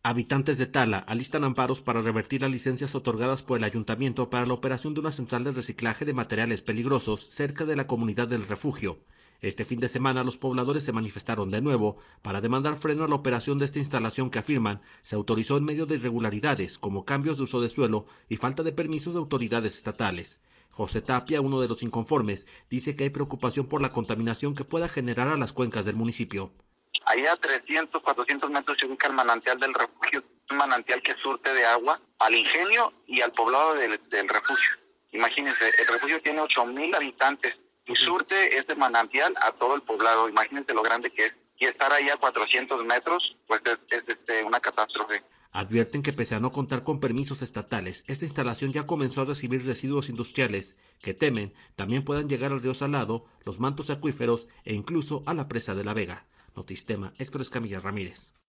Habitantes de Tala alistan amparos para revertir las licencias otorgadas por el ayuntamiento para la operación de una central de reciclaje de materiales peligrosos cerca de la comunidad del refugio. Este fin de semana los pobladores se manifestaron de nuevo para demandar freno a la operación de esta instalación que afirman se autorizó en medio de irregularidades como cambios de uso de suelo y falta de permisos de autoridades estatales. José Tapia, uno de los inconformes, dice que hay preocupación por la contaminación que pueda generar a las cuencas del municipio. Ahí a 300, 400 metros se ubica el manantial del refugio, un manantial que surte de agua al ingenio y al poblado del refugio. Imagínense, el refugio tiene 8,000 habitantes y surte este manantial a todo el poblado. Imagínense lo grande que es. Y estar ahí a 400 metros, pues es una catástrofe. Advierten que pese a no contar con permisos estatales, esta instalación ya comenzó a recibir residuos industriales que temen también puedan llegar al río Salado, los mantos acuíferos e incluso a la presa de La Vega. Notistema, Héctor Escamilla Ramírez.